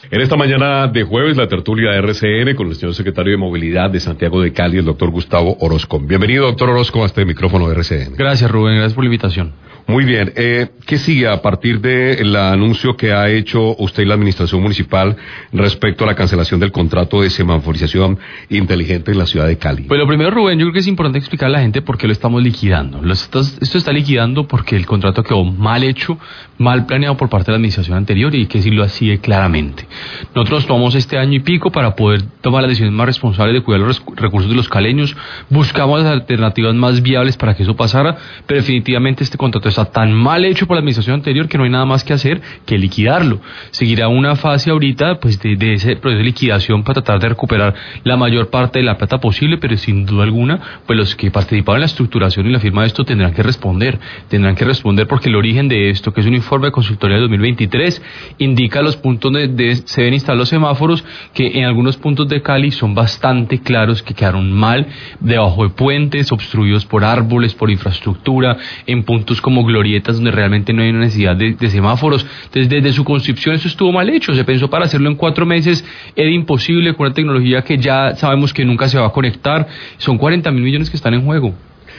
En esta mañana de jueves, la tertulia de RCN con el señor secretario de Movilidad de Santiago de Cali, el doctor Gustavo Orozco. Bienvenido, doctor Orozco, a este micrófono de RCN. Gracias, Rubén, gracias por la invitación. Muy bien, ¿qué sigue a partir del anuncio que ha hecho usted y la administración municipal respecto a la cancelación del contrato de semaforización inteligente en la ciudad de Cali? Pues lo primero, Rubén, yo creo que es importante explicar a la gente por qué lo estamos liquidando. Esto está liquidando porque el contrato quedó mal hecho, mal planeado por parte de la administración anterior, y hay que decirlo así claramente. Nosotros tomamos este año y pico para poder tomar las decisiones más responsables de cuidar los recursos de los caleños, buscamos las alternativas más viables para que eso pasara, pero definitivamente este contrato está tan mal hecho por la administración anterior que no hay nada más que hacer que liquidarlo. Seguirá una fase ahorita pues de ese proceso de liquidación para tratar de recuperar la mayor parte de la plata posible, pero sin duda alguna pues los que participaron en la estructuración y la firma de esto tendrán que responder porque el origen de esto, que es un informe de consultoría de 2023, indica los puntos donde se deben instalar los semáforos, que en algunos puntos de Cali son bastante claros, que quedaron mal, debajo de puentes, obstruidos por árboles, por infraestructura, en puntos como glorietas donde realmente no hay una necesidad de semáforos. Entonces, desde su concepción eso estuvo mal hecho, se pensó para hacerlo en 4 meses, era imposible con una tecnología que ya sabemos que nunca se va a conectar, son 40.000 millones que están en juego.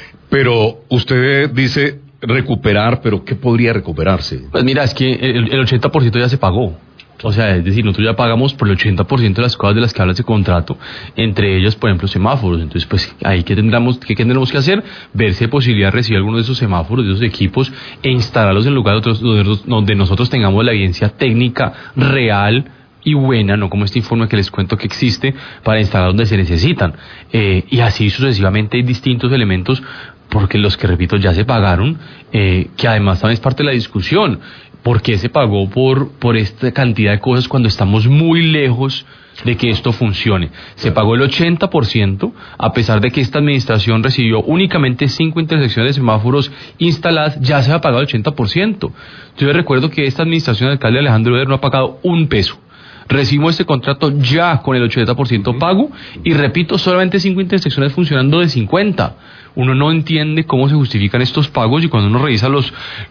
Pero usted dice recuperar, pero ¿qué podría recuperarse? Pues mira, es que el 80% ya se pagó. O sea, es decir, nosotros ya pagamos por el 80% de las cosas de las que habla ese contrato, entre ellas, por ejemplo, semáforos. Entonces, pues, ahí ¿qué tendremos que hacer? Ver si hay posibilidad de recibir alguno de esos semáforos, de esos equipos, e instalarlos en lugares donde nosotros tengamos la evidencia técnica real y buena, no como este informe que les cuento que existe, para instalar donde se necesitan. Y así sucesivamente hay distintos elementos, porque los que, repito, ya se pagaron, que además también es parte de la discusión. ¿Por qué se pagó por esta cantidad de cosas cuando estamos muy lejos de que esto funcione? Se pagó el 80%, a pesar de que esta administración recibió únicamente 5 intersecciones de semáforos instaladas, ya se ha pagado el 80%. Yo recuerdo que esta administración del alcalde Alejandro Eder no ha pagado un peso. Recibimos este contrato ya con el 80% pago y, repito, solamente 5 intersecciones funcionando de 50. Uno no entiende cómo se justifican estos pagos, y cuando uno revisa los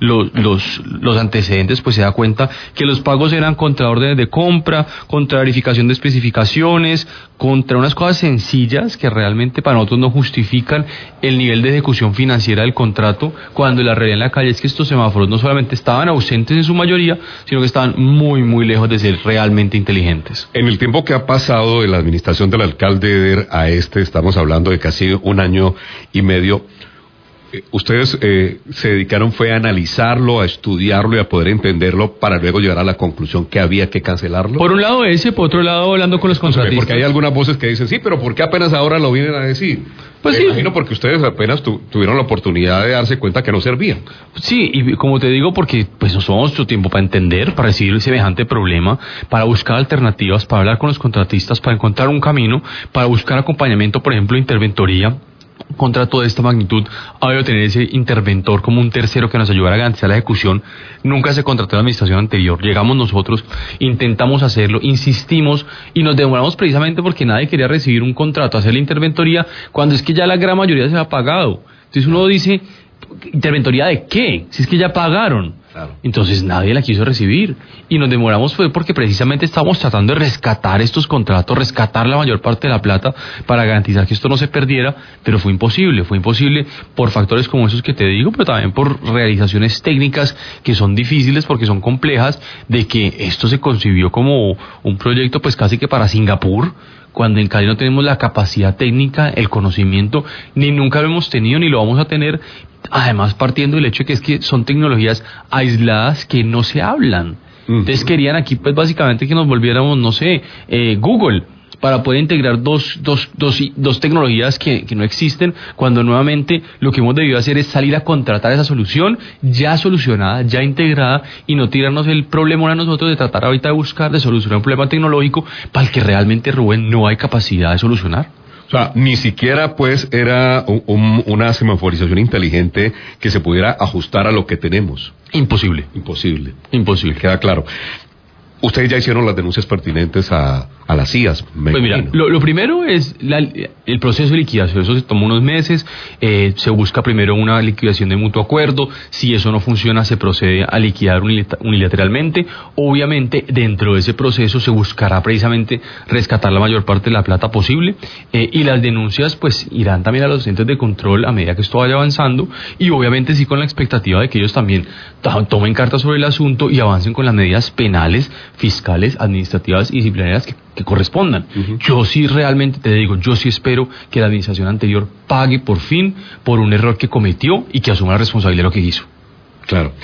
antecedentes, pues se da cuenta que los pagos eran contra órdenes de compra, contra verificación de especificaciones, contra unas cosas sencillas que realmente para nosotros no justifican el nivel de ejecución financiera del contrato, cuando la realidad en la calle es que estos semáforos no solamente estaban ausentes en su mayoría, sino que estaban muy, muy lejos de ser realmente inteligentes. En el tiempo que ha pasado de la administración del alcalde Eder a estamos hablando de casi 1 año y medio, ustedes se dedicaron fue a analizarlo, a estudiarlo y a poder entenderlo para luego llegar a la conclusión que había que cancelarlo. Por un lado ese, por otro lado hablando con los contratistas. Porque hay algunas voces que dicen, sí, pero ¿por qué apenas ahora lo vienen a decir? Pues sí. Imagino porque ustedes apenas tuvieron la oportunidad de darse cuenta que no servían. Sí, y como te digo, porque pues nos tomamos nuestro tiempo para entender, para recibir semejante problema, para buscar alternativas, para hablar con los contratistas, para encontrar un camino, para buscar acompañamiento, por ejemplo, interventoría. Un contrato de esta magnitud ha debido tener ese interventor como un tercero que nos ayudara a garantizar la ejecución. Nunca se contrató en la administración anterior. Llegamos nosotros, intentamos hacerlo, insistimos y nos demoramos precisamente porque nadie quería recibir un contrato, hacer la interventoría, cuando es que ya la gran mayoría se ha pagado. Entonces uno dice, ¿interventoría de qué? Si es que ya pagaron. Claro. Entonces nadie la quiso recibir y nos demoramos fue porque precisamente estábamos tratando de rescatar estos contratos, rescatar la mayor parte de la plata para garantizar que esto no se perdiera, pero fue imposible por factores como esos que te digo, pero también por realizaciones técnicas que son difíciles porque son complejas, de que esto se concibió como un proyecto pues casi que para Singapur, cuando en Cali no tenemos la capacidad técnica, el conocimiento, ni nunca lo hemos tenido ni lo vamos a tener. Además, partiendo del hecho de que es que son tecnologías aisladas que no se hablan. Entonces querían aquí pues básicamente que nos volviéramos, no sé, Google, para poder integrar dos tecnologías que no existen, cuando nuevamente lo que hemos debido hacer es salir a contratar esa solución ya solucionada, ya integrada, y no tirarnos el problema a nosotros de tratar ahorita de buscar, de solucionar un problema tecnológico para el que realmente, Rubén, no hay capacidad de solucionar. O sea, ni siquiera pues era una semaforización inteligente que se pudiera ajustar a lo que tenemos. Imposible. Queda claro. Ustedes ya hicieron las denuncias pertinentes a las CIAs. Pues mira, lo primero es el proceso de liquidación. Eso se tomó unos meses. Se busca primero una liquidación de mutuo acuerdo. Si eso no funciona, se procede a liquidar unilateralmente. Obviamente, dentro de ese proceso se buscará precisamente rescatar la mayor parte de la plata posible. Y las denuncias pues irán también a los entes de control a medida que esto vaya avanzando. Y obviamente sí con la expectativa de que ellos también tomen cartas sobre el asunto y avancen con las medidas penales, fiscales, administrativas y disciplinarias que correspondan. Yo sí realmente te digo, yo sí espero que la administración anterior pague por fin por un error que cometió y que asuma la responsabilidad de lo que hizo. Claro.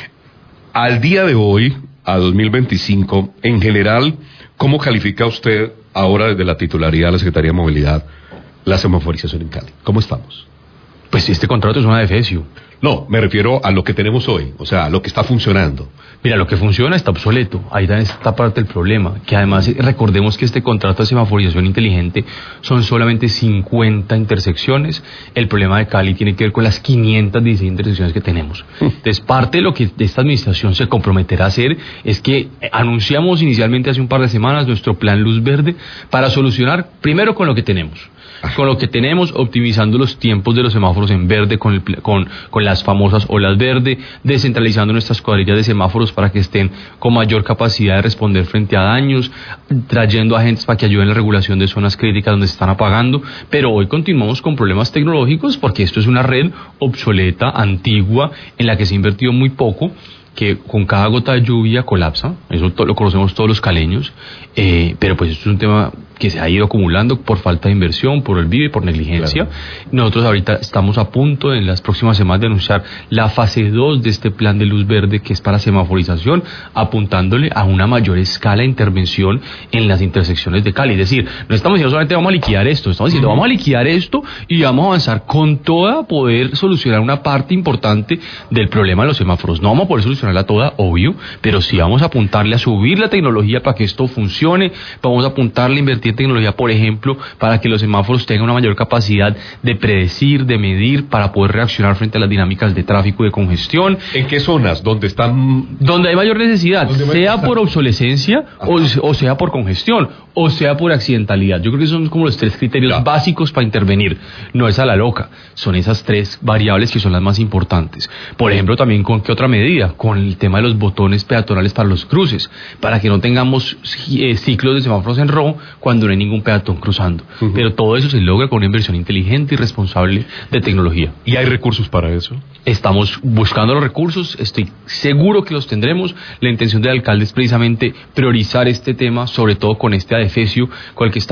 Al día de hoy, a 2025, en general, ¿cómo califica usted ahora desde la titularidad de la Secretaría de Movilidad la semaforización en Cali? ¿Cómo estamos? Pues este contrato es una defecio. No, me refiero a lo que tenemos hoy, o sea, a lo que está funcionando. Mira, lo que funciona está obsoleto. Ahí está parte del problema. Que además, recordemos que este contrato de semaforización inteligente son solamente 50 intersecciones. El problema de Cali tiene que ver con las 516 intersecciones que tenemos. Entonces, parte de lo que esta administración se comprometerá a hacer es que anunciamos inicialmente hace un par de semanas nuestro plan Luz Verde para solucionar primero con lo que tenemos. Con lo que tenemos, optimizando los tiempos de los semáforos en verde con las famosas olas verde, descentralizando nuestras cuadrillas de semáforos para que estén con mayor capacidad de responder frente a daños, trayendo agentes para que ayuden en la regulación de zonas críticas donde se están apagando, pero hoy continuamos con problemas tecnológicos porque esto es una red obsoleta, antigua, en la que se ha invertido muy poco, que con cada gota de lluvia colapsa. Eso lo conocemos todos los caleños, pero pues esto es un tema que se ha ido acumulando por falta de inversión, por olvido y por negligencia. Claro. Nosotros ahorita estamos a punto en las próximas semanas de anunciar la fase 2 de este plan de luz verde, que es para semaforización, apuntándole a una mayor escala de intervención en las intersecciones de Cali. Es decir, no estamos diciendo solamente vamos a liquidar esto, estamos diciendo vamos a liquidar esto y vamos a avanzar con toda a poder solucionar una parte importante del problema de los semáforos. No vamos a poder solucionarla toda, obvio, pero sí vamos a apuntarle a subir la tecnología para que esto funcione, vamos a apuntarle a invertir tecnología, por ejemplo, para que los semáforos tengan una mayor capacidad de predecir, de medir, para poder reaccionar frente a las dinámicas de tráfico y de congestión. ¿En qué zonas? ¿Dónde hay mayor necesidad, sea por obsolescencia o sea por congestión, o sea por accidentalidad. Yo creo que son como los tres criterios básicos para intervenir. No es a la loca, son esas tres variables que son las más importantes. Por ejemplo, también con qué otra medida, con el tema de los botones peatonales para los cruces, para que no tengamos ciclos de semáforos en rojo cuando no hay ningún peatón cruzando. Pero todo eso se logra con una inversión inteligente y responsable de tecnología. ¿Y hay recursos para eso? Estamos buscando los recursos, estoy seguro que los tendremos. La intención del alcalde es precisamente priorizar este tema, sobre todo con este adefesio con el que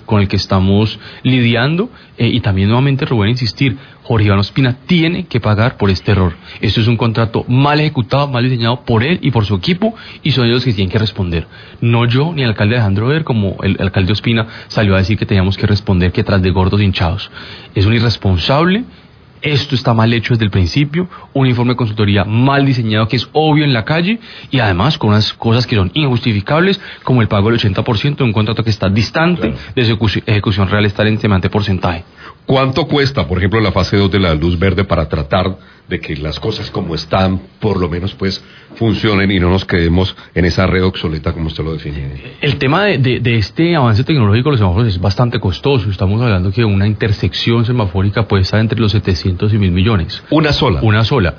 estamos lidiando, y también nuevamente, Rubén, insistir, Jorge Iván Ospina tiene que pagar por este error. Esto es un contrato mal ejecutado, mal diseñado por él y por su equipo, y son ellos que tienen que responder. No yo ni el alcalde Alejandro Ver, como el alcalde Ospina salió a decir que teníamos que responder que tras de gordos hinchados. Es un irresponsable. Esto está mal hecho desde el principio, un informe de consultoría mal diseñado que es obvio en la calle, y además con unas cosas que son injustificables, como el pago del 80% de un contrato que está distante de su ejecución real, estar en semejante porcentaje. ¿Cuánto cuesta, por ejemplo, la fase 2 de la luz verde para tratar de que las cosas como están, por lo menos pues, funcionen y no nos quedemos en esa red obsoleta como usted lo define? El tema de este avance tecnológico de los semáforos es bastante costoso. Estamos hablando que una intersección semafórica puede estar entre los 700 y 1.000 millones. ¿Una sola? Una sola.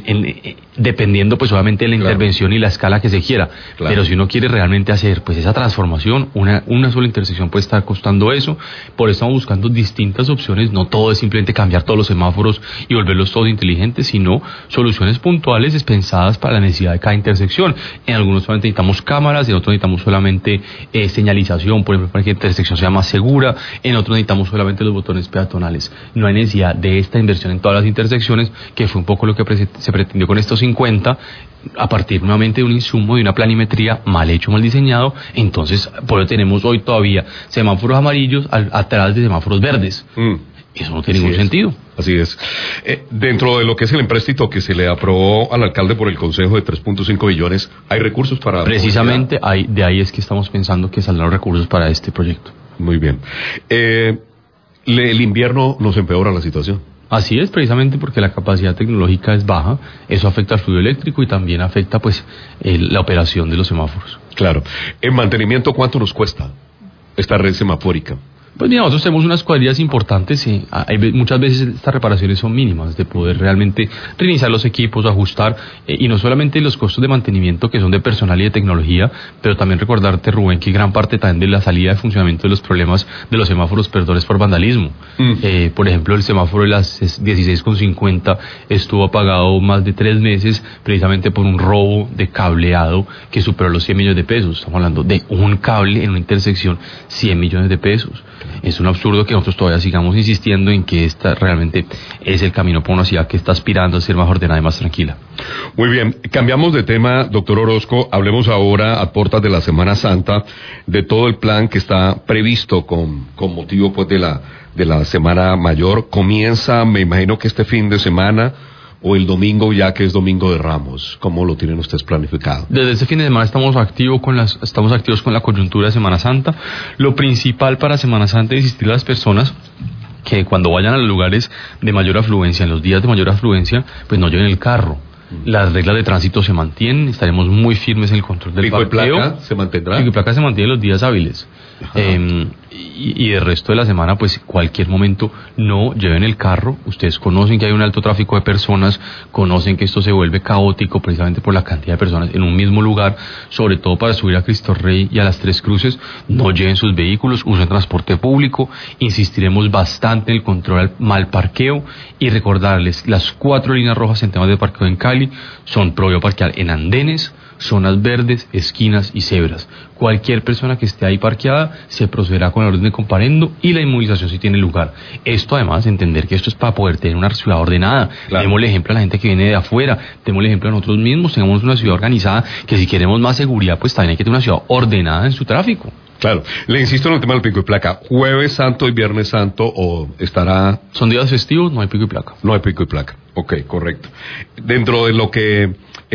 Dependiendo pues obviamente de la intervención y la escala que se quiera. Pero si uno quiere realmente hacer pues esa transformación, una sola intersección puede estar costando eso. Por eso estamos buscando distintas opciones. No todo es simplemente cambiar todos los semáforos y volverlos todos inteligentes, sino soluciones puntuales pensadas para la necesidad de cada intersección. En algunos solamente necesitamos cámaras, en otros necesitamos solamente señalización, por ejemplo, para que la intersección sea más segura. En otros necesitamos solamente los botones peatonales. No hay necesidad de esta inversión en todas las intersecciones, que fue un poco lo que se pretendió con estos 50, a partir nuevamente de un insumo, de una planimetría mal hecho, mal diseñado. Entonces, por eso tenemos hoy todavía semáforos amarillos atrás de semáforos verdes. Eso no tiene ningún sentido. Así es. Dentro de lo que es el empréstito que se le aprobó al alcalde por el Consejo de 3.5 billones, ¿hay recursos para...? Precisamente de ahí es que estamos pensando que saldrán los recursos para este proyecto. Muy bien. ¿El invierno nos empeora la situación? Así es, precisamente porque la capacidad tecnológica es baja, eso afecta al fluido eléctrico y también afecta pues la operación de los semáforos. Claro. ¿En mantenimiento cuánto nos cuesta esta red semafórica? Pues mira, nosotros tenemos unas cuadrillas importantes y muchas veces estas reparaciones son mínimas, de poder realmente reiniciar los equipos, ajustar, y no solamente los costos de mantenimiento que son de personal y de tecnología, pero también recordarte, Rubén, que gran parte también de la salida de funcionamiento de los problemas de los semáforos, perdón, es por vandalismo. Por ejemplo, el semáforo de las 16:50 estuvo apagado más de 3 meses precisamente por un robo de cableado que superó los 100 millones de pesos. Estamos hablando de un cable en una intersección, 100 millones de pesos. Es un absurdo que nosotros todavía sigamos insistiendo en que esta realmente es el camino para una ciudad que está aspirando a ser más ordenada y más tranquila. Muy bien, cambiamos de tema, doctor Orozco. Hablemos ahora, a puertas de la Semana Santa, de todo el plan que está previsto con motivo pues de la Semana Mayor. Comienza, me imagino que este fin de semana o el domingo, ya que es Domingo de Ramos. ¿Cómo lo tienen ustedes planificado? Desde este fin de semana estamos activos con la coyuntura de Semana Santa. Lo principal para Semana Santa es insistir a las personas que cuando vayan a los lugares de mayor afluencia, en los días de mayor afluencia, pues no lleven el carro. Las reglas de tránsito se mantienen, estaremos muy firmes en el control del parqueo. ¿Pico de placa se mantendrá? Pico de placa se mantiene los días hábiles. Y el resto de la semana, pues cualquier momento no lleven el carro. Ustedes conocen que hay un alto tráfico de personas, conocen que esto se vuelve caótico precisamente por la cantidad de personas en un mismo lugar, sobre todo para subir a Cristo Rey y a las Tres Cruces. No lleven sus vehículos, usen transporte público. Insistiremos bastante en el control al mal parqueo y recordarles las 4 líneas rojas en temas de parqueo en Cali son prohibido parquear en andenes, zonas verdes, esquinas y cebras. Cualquier persona que esté ahí parqueada se procederá con la orden de comparendo y la inmovilización si tiene lugar. Esto además, entender que esto es para poder tener una ciudad ordenada. Claro. Démosle ejemplo a la gente que viene de afuera, démosle ejemplo a nosotros mismos, tengamos una ciudad organizada, que si queremos más seguridad, pues también hay que tener una ciudad ordenada en su tráfico. Claro, le insisto en el tema del pico y placa. ¿Jueves Santo y Viernes Santo o estará...? Son días festivos, no hay pico y placa. No hay pico y placa, ok, correcto. Dentro de lo que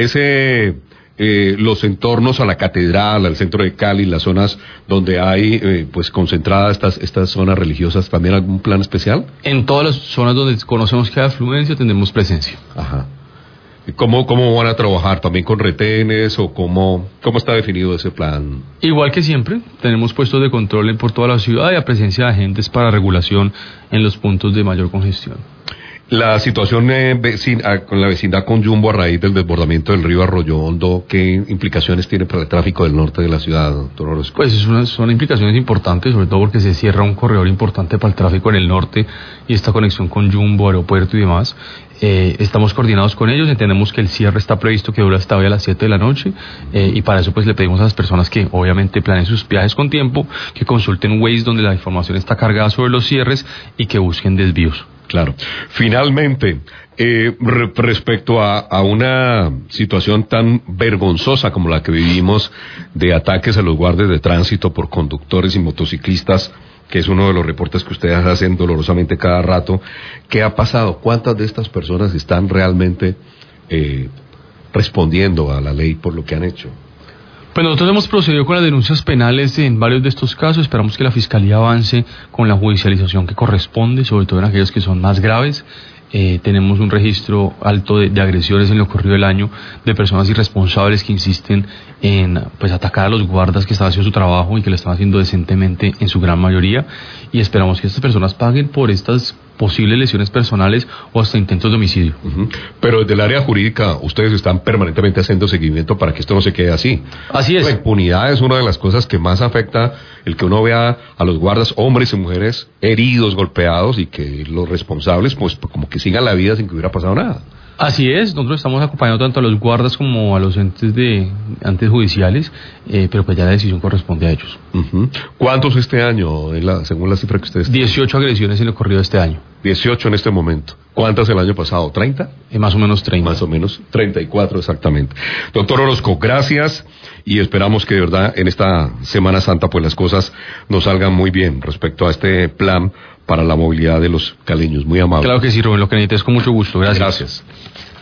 los entornos a la catedral, al centro de Cali, las zonas donde hay pues concentradas estas zonas religiosas, ¿también algún plan especial? En todas las zonas donde conocemos que hay afluencia tendremos presencia. Ajá. ¿Cómo van a trabajar? ¿También con retenes o cómo está definido ese plan? Igual que siempre, tenemos puestos de control por toda la ciudad y a presencia de agentes para regulación en los puntos de mayor congestión. La situación con la vecindad con Jumbo a raíz del desbordamiento del río Arroyo Hondo, ¿qué implicaciones tiene para el tráfico del norte de la ciudad, doctor Orozco? Pues son implicaciones importantes, sobre todo porque se cierra un corredor importante para el tráfico en el norte y esta conexión con Jumbo, aeropuerto y demás. Estamos coordinados con ellos, entendemos que el cierre está previsto que dura hasta hoy a las 7 de la noche y para eso pues le pedimos a las personas que obviamente planeen sus viajes con tiempo, que consulten Waze donde la información está cargada sobre los cierres y que busquen desvíos. Claro. Finalmente, respecto a una situación tan vergonzosa como la que vivimos de ataques a los guardias de tránsito por conductores y motociclistas, que es uno de los reportes que ustedes hacen dolorosamente cada rato, ¿qué ha pasado? ¿Cuántas de estas personas están realmente respondiendo a la ley por lo que han hecho? Pues nosotros hemos procedido con las denuncias penales en varios de estos casos. Esperamos que la Fiscalía avance con la judicialización que corresponde, sobre todo en aquellos que son más graves. Tenemos un registro alto de agresiones en lo corrido del año de personas irresponsables que insisten en pues atacar a los guardas que están haciendo su trabajo y que lo están haciendo decentemente en su gran mayoría, y esperamos que estas personas paguen por estas posibles lesiones personales o hasta intentos de homicidio. Pero desde el área jurídica ustedes están permanentemente haciendo seguimiento para que esto no se quede así. Así es. La impunidad es una de las cosas que más afecta el que uno vea a los guardas, hombres y mujeres, heridos, golpeados, y que los responsables pues como que sigan la vida sin que hubiera pasado nada. Así es, nosotros estamos acompañando tanto a los guardas como a los entes judiciales, pero pues ya la decisión corresponde a ellos. ¿Cuántos este año, según la cifra que ustedes tienen? 18 agresiones en lo corrido de este año. 18 en este momento. ¿Cuántas el año pasado? ¿30? Más o menos 30. Más o menos 34 exactamente. Doctor Orozco, gracias, y esperamos que de verdad en esta Semana Santa pues las cosas nos salgan muy bien respecto a este plan para la movilidad de los caleños. Muy amable. Claro que sí, Rubén, lo que necesites con mucho gusto. Gracias. Gracias.